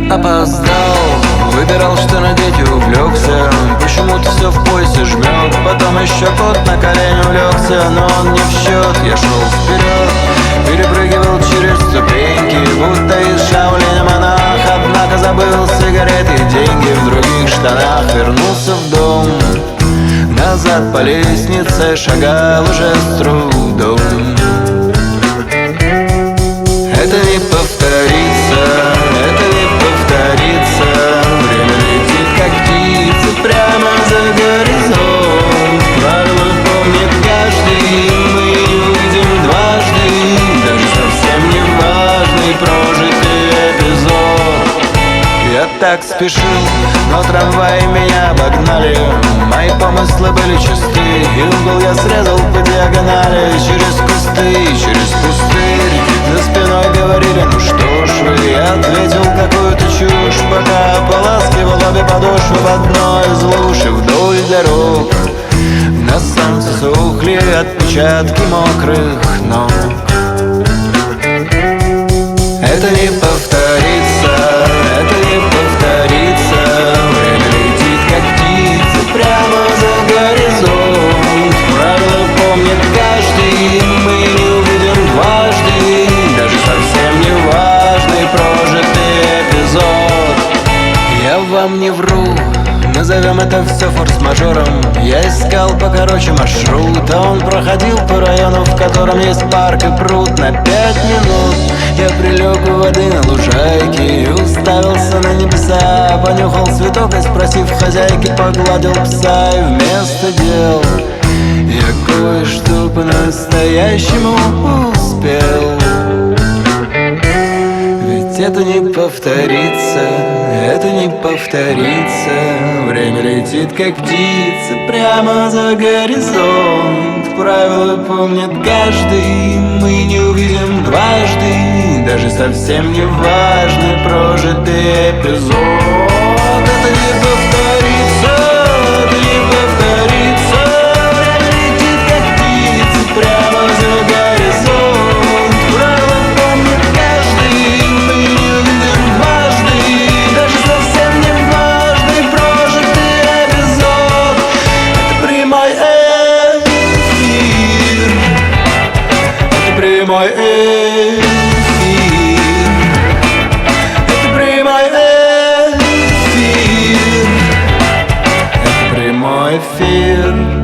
опоздал, выбирал, что надеть, и увлекся. Почему-то все в поясе жмет. Потом еще кот на колени улегся, но он не в счет. Я шел вперед, перепрыгивал через ступеньки, будто из Шаолиня монах. Однако забыл сигареты и деньги в других штанах. Вернулся в дом, назад по лестнице шагал уже с трудом. Это не повторится, это не повторится. Время летит, как птица, прямо за горизонт. Правила помнит каждый, мы не увидим дважды. Даже совсем не важный прожитый эпизод. Я так спешил, но трамваи меня обогнали. Мои помыслы были чисты, и угол я срезал по диагонали. Через кусты, через пустырь, за спиной говорили: ну что ж вы. Я ответил какую-то чушь, пока ополаскивал обе подошвы в одной из луж. И вдоль дорог на солнце сухли отпечатки мокрых ног. Это не повторится, это не повторится. Время летит, как птица, прямо за горизонт. Правила помнит каждый, мы не увидим дважды. Даже совсем не важный прожитый эпизод. Я вам не вру, назовем это все форс-мажором. Я искал покороче маршрут, а он проходил по району, в котором есть парк и пруд. На 5 минут я прилег у воды на лужайке и уставился на небеса. Понюхал цветок и, спросив хозяйки, погладил пса. И вместо дел я кое-что по-настоящему успел. Ведь это не повторится, это не повторится. Время летит, как птица, прямо за горизонт. Правила помнит каждый, мы не увидим дважды. Даже совсем не важный прожитый эпизод. Это не повторится, это не повторится. Время летит, как птица, прямо за горизонт. Правила помнит каждый, мы не увидим дважды. Даже совсем не важный прожитый эпизод. Это прямой эфир, это прямой эфир, это прямой эфир, это прямой эфир.